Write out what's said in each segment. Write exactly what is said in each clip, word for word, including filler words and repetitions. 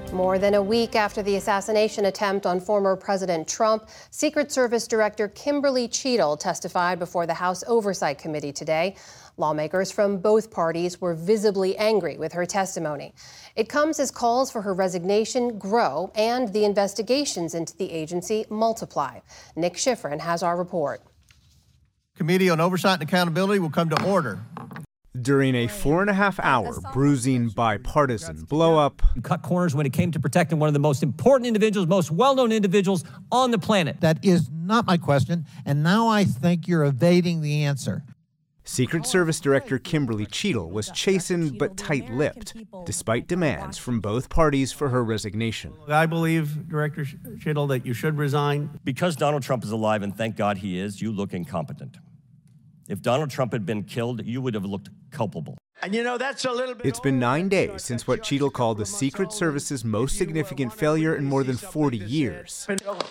More than a week after the assassination attempt on former President Trump, Secret Service Director Kimberly Cheadle testified before the House Oversight Committee today. Lawmakers from both parties were visibly angry with her testimony. It comes as calls for her resignation grow and the investigations into the agency multiply. Nick Schifrin has our report. Committee on Oversight and Accountability will come to order. During a four and a half hour bruising bipartisan blow-up, You cut corners when it came to protecting one of the most important individuals, most well-known individuals on the planet. That is not my question, and now I think you're evading the answer. Secret Service Director Kimberly Cheadle was chastened but tight-lipped, despite demands from both parties for her resignation. I believe, Director Cheadle, that you should resign. Because Donald Trump is alive, and thank God he is, you look incompetent. If Donald Trump had been killed, you would have looked culpable. And you know, that's a little bit. It's been nine days since what Cheadle called the Secret Service's most significant failure in more than forty years.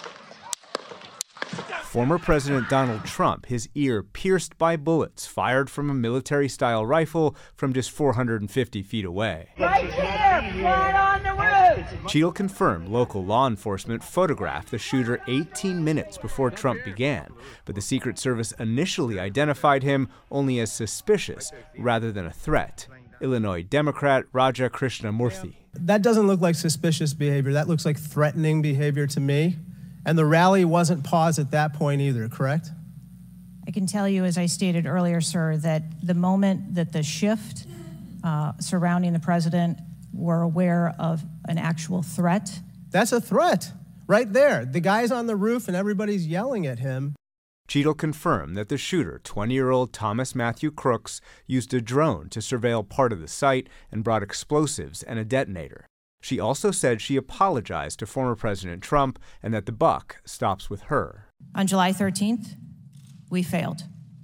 Former President Donald Trump, his ear pierced by bullets fired from a military-style rifle from just four hundred fifty feet away. Right here, right on the roof. Cheadle confirmed local law enforcement photographed the shooter eighteen minutes before Trump began, but the Secret Service initially identified him only as suspicious rather than a threat. Illinois Democrat Raja Krishnamurthy. That doesn't look like suspicious behavior. That looks like threatening behavior to me. And the rally wasn't paused at that point either, correct? I can tell you, as I stated earlier, sir, that the moment that the shift uh, surrounding the president were aware of an actual threat. That's a threat right there. The guy's on the roof and everybody's yelling at him. Cheadle confirmed that the shooter, twenty-year-old Thomas Matthew Crooks, used a drone to surveil part of the site and brought explosives and a detonator. She also said she apologized to former President Trump and that the buck stops with her. On July thirteenth, we failed.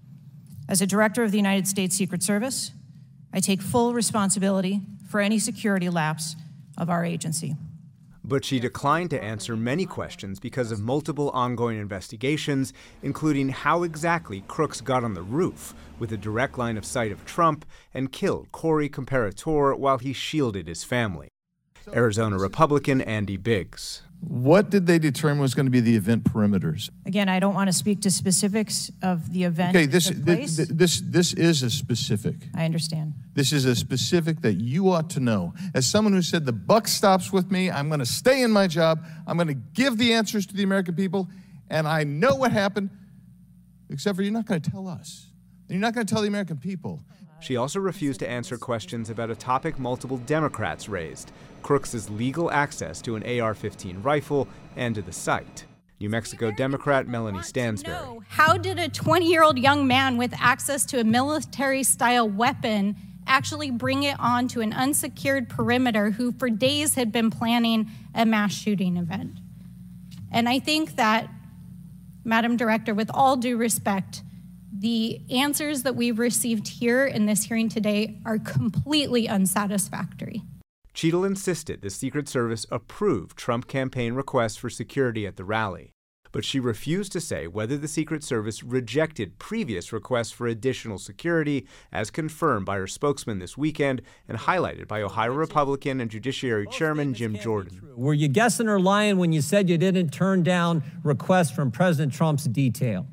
As a director of the United States Secret Service, I take full responsibility for any security lapse of our agency. But she declined to answer many questions because of multiple ongoing investigations, including how exactly Crooks got on the roof with a direct line of sight of Trump and killed Corey Comparator while he shielded his family. Arizona Republican Andy Biggs. What did they determine was going to be the event perimeters? Again, I don't want to speak to specifics of the event. Okay, this, that took place. this this this is a specific. I understand. This is a specific that you ought to know. As someone who said the buck stops with me, I'm going to stay in my job. I'm going to give the answers to the American people, and I know what happened. Except for you're not going to tell us. You're not going to tell the American people. She also refused to answer questions about a topic multiple Democrats raised, Crooks' legal access to an A R fifteen rifle and to the site. New Mexico Democrat Melanie Stansbury. How did a twenty-year-old young man with access to a military-style weapon actually bring it onto an unsecured perimeter who for days had been planning a mass shooting event? And I think that, Madam Director, with all due respect, the answers that we've received here in this hearing today are completely unsatisfactory. Cheadle insisted the Secret Service approved Trump campaign requests for security at the rally, but she refused to say whether the Secret Service rejected previous requests for additional security, as confirmed by her spokesman this weekend and highlighted by Ohio Republican and Judiciary Chairman Jim Jordan. Were you guessing or lying when you said you didn't turn down requests from President Trump's detail?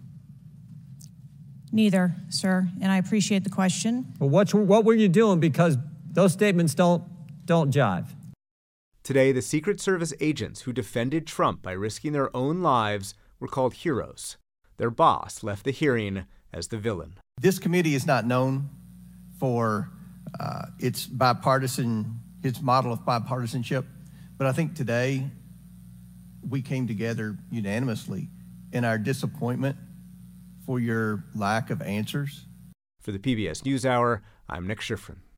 Neither, sir, and I appreciate the question. Well, what, what were you doing? Because those statements don't, don't jive. Today, the Secret Service agents who defended Trump by risking their own lives were called heroes. Their boss left the hearing as the villain. This committee is not known for uh, its bipartisan, its model of bipartisanship, but I think today we came together unanimously in our disappointment for your lack of answers. For the P B S NewsHour, I'm Nick Schifrin.